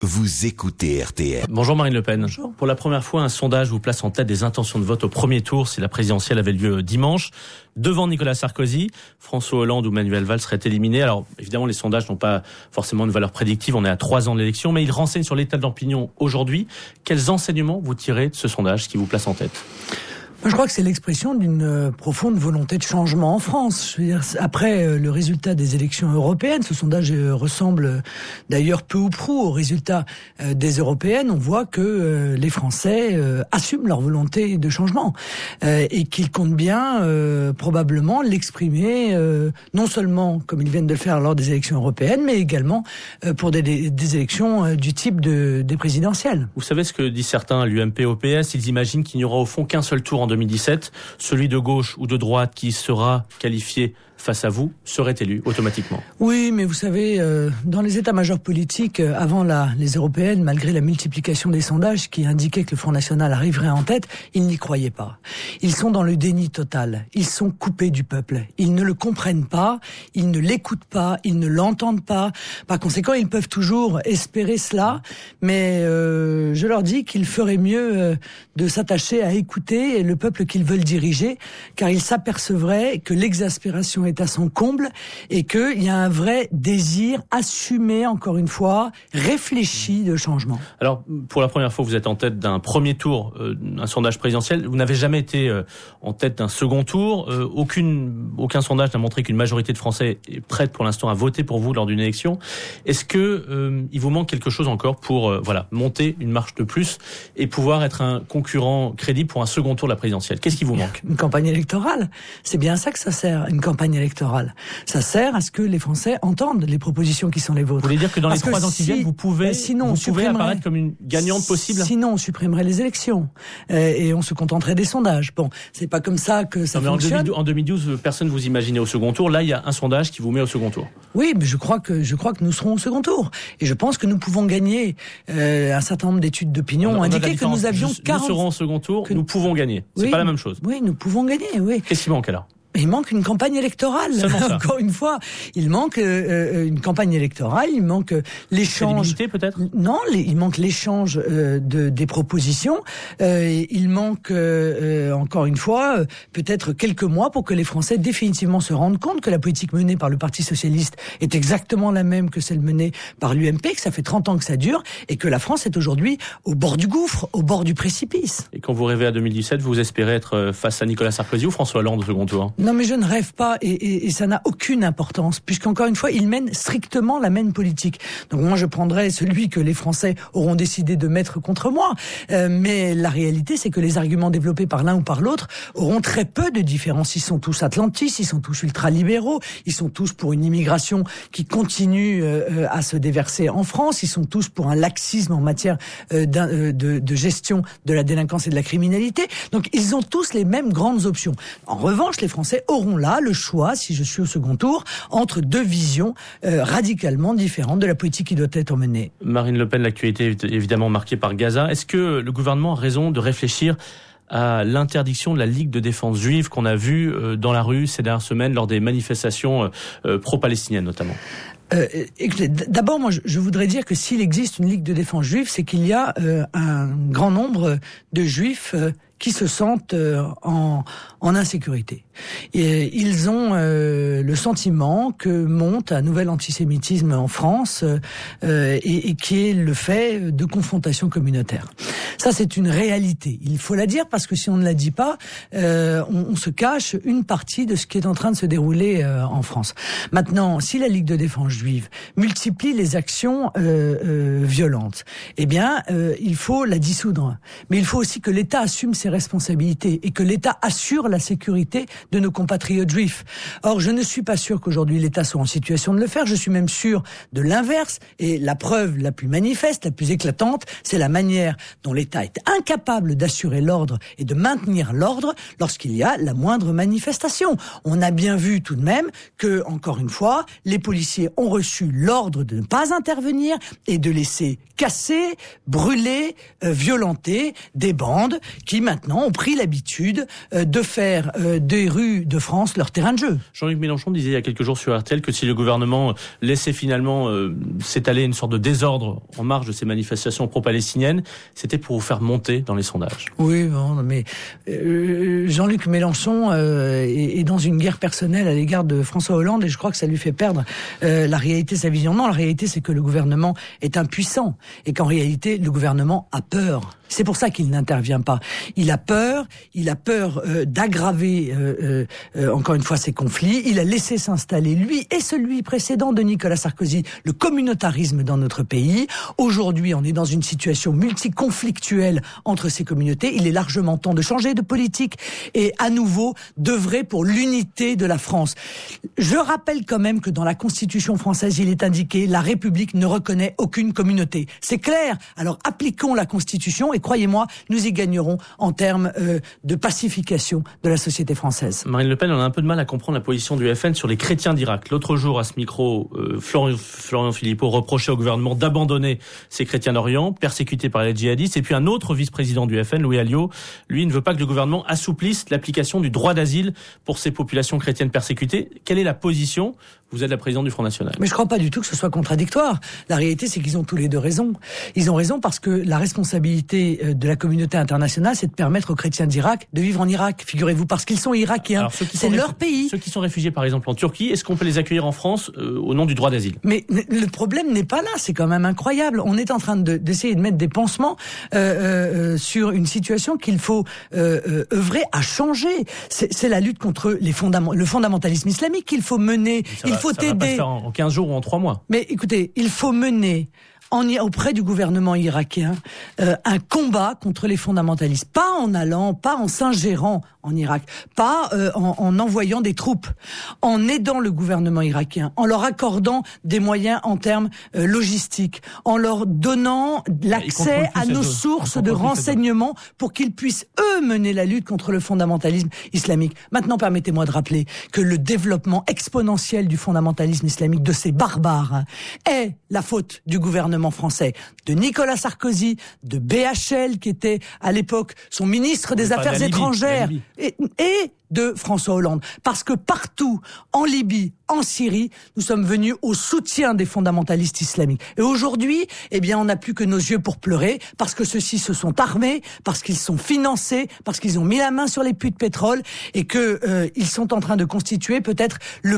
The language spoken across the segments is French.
Vous écoutez RTL. Bonjour Marine Le Pen. Bonjour. Pour la première fois, un sondage vous place en tête des intentions de vote au premier tour si la présidentielle avait lieu dimanche. Devant Nicolas Sarkozy, François Hollande ou Manuel Valls seraient éliminés. Alors évidemment, les sondages n'ont pas forcément une valeur prédictive. On est à 3 ans de l'élection, mais ils renseignent sur l'état d'opinion aujourd'hui. Quels enseignements vous tirez de ce sondage qui vous place en tête ? Je crois que c'est l'expression d'une profonde volonté de changement en France. Je veux dire, après le résultat des élections européennes, ce sondage ressemble d'ailleurs peu ou prou au résultat des européennes. On voit que les Français assument leur volonté de changement et qu'ils comptent bien probablement l'exprimer non seulement comme ils viennent de le faire lors des élections européennes, mais également pour des élections du type des présidentielles. Vous savez ce que disent certains à l'UMP au PS ? Ils imaginent qu'il n'y aura au fond qu'un seul tour en 2017, celui de gauche ou de droite qui sera qualifié face à vous serait élu automatiquement. Oui, mais vous savez, dans les états-majors politiques, avant les européennes, malgré la multiplication des sondages qui indiquaient que le Front National arriverait en tête, ils n'y croyaient pas. Ils sont dans le déni total. Ils sont coupés du peuple. Ils ne le comprennent pas, ils ne l'écoutent pas, ils ne l'entendent pas. Par conséquent, ils peuvent toujours espérer cela, mais je leur dis qu'ils feraient mieux de s'attacher à écouter le peuple qu'ils veulent diriger, car ils s'apercevraient que l'exaspération est à son comble et qu'il y a un vrai désir assumé, encore une fois, réfléchi de changement. Alors, pour la première fois, vous êtes en tête d'un premier tour, un sondage présidentiel. Vous n'avez jamais été en tête d'un second tour. Aucun sondage n'a montré qu'une majorité de Français est prête pour l'instant à voter pour vous lors d'une élection. Est-ce que il vous manque quelque chose encore pour monter une marche de plus et pouvoir être un concurrent crédible pour un second tour de la présidentielle ? Qu'est-ce qui vous manque ? Une campagne électorale. C'est bien ça que ça sert, une campagne électorale. Ça sert à ce que les Français entendent les propositions qui sont les vôtres. Vous voulez dire que dans les 3 ans qui viennent, vous pouvez apparaître comme une gagnante possible ? Sinon, on supprimerait les élections et on se contenterait des sondages. Bon, c'est pas comme ça que ça fonctionne. En 2012, personne ne vous imaginait au second tour. Là, il y a un sondage qui vous met au second tour. Oui, mais je crois que nous serons au second tour. Et je pense que nous pouvons gagner. Un certain nombre d'études d'opinion ont indiqué que nous avions 40... Nous serons au second tour, nous pouvons gagner. C'est pas la même chose. Oui, nous pouvons gagner, oui. Qu'est-ce qui manque alors ? Il manque une campagne électorale. Encore une fois, il manque une campagne électorale. Il manque l'échange. Peut-être. Non, il manque l'échange des propositions. Il manque encore une fois peut-être quelques mois pour que les Français définitivement se rendent compte que la politique menée par le Parti socialiste est exactement la même que celle menée par l'UMP, que ça fait 30 ans que ça dure et que la France est aujourd'hui au bord du gouffre, au bord du précipice. Et quand vous rêvez à 2017, vous espérez être face à Nicolas Sarkozy ou François Hollande au second tour ? Non, mais je ne rêve pas et ça n'a aucune importance puisqu'encore une fois, il mène strictement la même politique. Donc moi, je prendrais celui que les Français auront décidé de mettre contre moi. Mais la réalité, c'est que les arguments développés par l'un ou par l'autre auront très peu de différence. Ils sont tous atlantistes, ils sont tous ultralibéraux, ils sont tous pour une immigration qui continue à se déverser en France, ils sont tous pour un laxisme en matière de gestion de la délinquance et de la criminalité. Donc ils ont tous les mêmes grandes options. En revanche, les Français auront là le choix, si je suis au second tour, entre deux visions radicalement différentes de la politique qui doit être menée. Marine Le Pen, l'actualité est évidemment marquée par Gaza. Est-ce que le gouvernement a raison de réfléchir à l'interdiction de la Ligue de défense juive qu'on a vue dans la rue ces dernières semaines lors des manifestations pro-palestiniennes notamment ? Écoutez, d'abord, moi, je voudrais dire que s'il existe une Ligue de défense juive, c'est qu'il y a un grand nombre de juifs qui se sentent en insécurité. Et ils ont le sentiment que monte un nouvel antisémitisme en France et qui est le fait de confrontations communautaires. Ça, c'est une réalité. Il faut la dire parce que si on ne la dit pas, on se cache une partie de ce qui est en train de se dérouler en France. Maintenant, si la Ligue de défense juive multiplie les actions violentes, eh bien, il faut la dissoudre. Mais il faut aussi que l'État assume ses responsabilités et que l'État assure la sécurité de nos compatriotes juifs. Or, je ne suis pas sûr qu'aujourd'hui l'État soit en situation de le faire. Je suis même sûr de l'inverse. Et la preuve la plus manifeste, la plus éclatante, c'est la manière dont l'État l'État est incapable d'assurer l'ordre et de maintenir l'ordre lorsqu'il y a la moindre manifestation. On a bien vu tout de même que, encore une fois, les policiers ont reçu l'ordre de ne pas intervenir et de laisser casser, brûler, violenter des bandes qui maintenant ont pris l'habitude de faire des rues de France leur terrain de jeu. Jean-Luc Mélenchon disait il y a quelques jours sur RTL que si le gouvernement laissait finalement s'étaler une sorte de désordre en marge de ces manifestations pro-palestiniennes, c'était pour vous faire monter dans les sondages. Oui, bon, mais Jean-Luc Mélenchon est dans une guerre personnelle à l'égard de François Hollande et je crois que ça lui fait perdre la réalité, sa vision. Non, la réalité c'est que le gouvernement est impuissant et qu'en réalité le gouvernement a peur. C'est pour ça qu'il n'intervient pas. Il a peur d'aggraver encore une fois ces conflits. Il a laissé s'installer, lui et celui précédent de Nicolas Sarkozy, le communautarisme dans notre pays. Aujourd'hui, on est dans une situation multiconflictuelle entre ces communautés. Il est largement temps de changer de politique et à nouveau d'œuvrer pour l'unité de la France. Je rappelle quand même que dans la Constitution française, il est indiqué la République ne reconnaît aucune communauté. C'est clair. Alors appliquons la Constitution et croyez-moi, nous y gagnerons en termes de pacification de la société française. Marine Le Pen, on a un peu de mal à comprendre la position du FN sur les chrétiens d'Irak. L'autre jour, à ce micro, Florian Philippot reprochait au gouvernement d'abandonner ces chrétiens d'Orient, persécutés par les djihadistes. Et puis un autre vice-président du FN, Louis Alliot, lui ne veut pas que le gouvernement assouplisse l'application du droit d'asile pour ces populations chrétiennes persécutées. Quelle est la position ? Vous êtes la présidente du Front National. Mais je ne crois pas du tout que ce soit contradictoire. La réalité, c'est qu'ils ont tous les deux raison. Ils ont raison parce que la responsabilité de la communauté internationale, c'est de permettre aux chrétiens d'Irak de vivre en Irak. Figurez-vous, parce qu'ils sont irakiens. C'est leur pays. Ceux qui sont réfugiés, par exemple, en Turquie, est-ce qu'on peut les accueillir en France au nom du droit d'asile ? Mais le problème n'est pas là. C'est quand même incroyable. On est en train d'essayer de mettre des pansements sur une situation qu'il faut œuvrer à changer. C'est la lutte contre le fondamentalisme islamique qu'il faut mener. Ça va pas se faire en 15 jours ou en 3 mois. Mais écoutez, il faut mener auprès du gouvernement irakien un combat contre les fondamentalistes. Pas en s'ingérant en Irak, pas en envoyant des troupes, en aidant le gouvernement irakien, en leur accordant des moyens en termes logistiques, en leur donnant l'accès à nos sources de renseignements pour qu'ils puissent, eux, mener la lutte contre le fondamentalisme islamique. Maintenant, permettez-moi de rappeler que le développement exponentiel du fondamentalisme islamique, de ces barbares, est la faute du gouvernement français, de Nicolas Sarkozy, de BHL, qui était à l'époque son ministre des Affaires étrangères, et de François Hollande. Parce que partout, en Libye, en Syrie, nous sommes venus au soutien des fondamentalistes islamiques. Et aujourd'hui, on n'a plus que nos yeux pour pleurer, parce que ceux-ci se sont armés, parce qu'ils sont financés, parce qu'ils ont mis la main sur les puits de pétrole, et que ils sont en train de constituer peut-être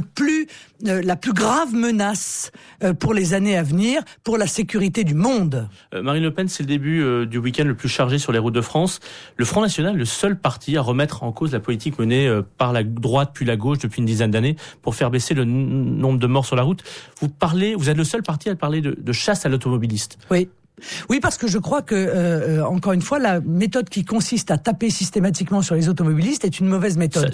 la plus grave menace pour les années à venir, pour la sécurité du monde. Marine Le Pen, c'est le début du week-end le plus chargé sur les routes de France. Le Front National, le seul parti à remettre en cause la politique menée par la droite puis la gauche depuis une dizaine d'années pour faire baisser le nombre de morts sur la route. Vous êtes le seul parti à parler de chasse à l'automobiliste. Oui, parce que je crois que, encore une fois, la méthode qui consiste à taper systématiquement sur les automobilistes est une mauvaise méthode.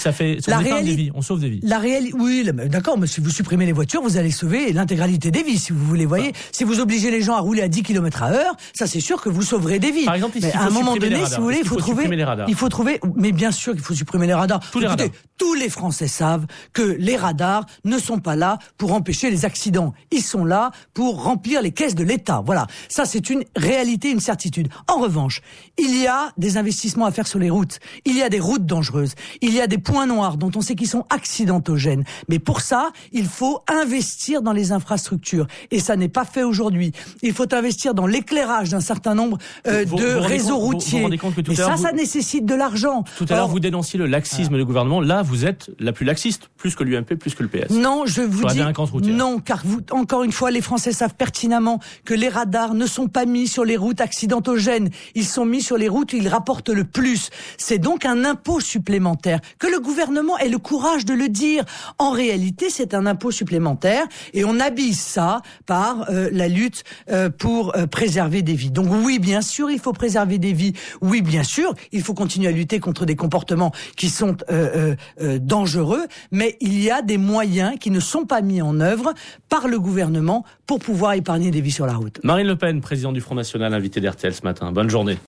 On sauve des vies. Oui, d'accord, mais si vous supprimez les voitures, vous allez sauver l'intégralité des vies, si vous voulez, voyez. Si vous obligez les gens à rouler à 10 km/h, ça c'est sûr que vous sauverez des vies. Par exemple, mais à un moment donné, si vous voulez, il faut trouver, mais bien sûr qu'il faut supprimer les radars. Tous les Français savent que les radars ne sont pas là pour empêcher les accidents. Ils sont là pour remplir les caisses de l'État. Voilà. Ça, c'est une réalité, une certitude. En revanche, il y a des investissements à faire sur les routes. Il y a des routes dangereuses. Il y a des points noirs dont on sait qu'ils sont accidentogènes. Mais pour ça, il faut investir dans les infrastructures. Et ça n'est pas fait aujourd'hui. Il faut investir dans l'éclairage d'un certain nombre de réseaux routiers. Et ça nécessite de l'argent. Tout à l'heure, vous dénonciez le laxisme du gouvernement. Là, vous êtes la plus laxiste, plus que l'UMP, plus que le PS. Non, je vous dis non, car encore une fois, les Français savent pertinemment que les radars ne sont pas mis sur les routes accidentogènes. Ils sont mis sur les routes où ils rapportent le plus. C'est donc un impôt supplémentaire. Que le gouvernement ait le courage de le dire. En réalité, c'est un impôt supplémentaire et on habille ça par la lutte pour préserver des vies. Donc oui, bien sûr, il faut préserver des vies. Oui, bien sûr, il faut continuer à lutter contre des comportements qui sont dangereux, mais il y a des moyens qui ne sont pas mis en œuvre par le gouvernement pour pouvoir épargner des vies sur la route. Marine Le Pen, présidente du Front National, invitée d'RTL ce matin. Bonne journée.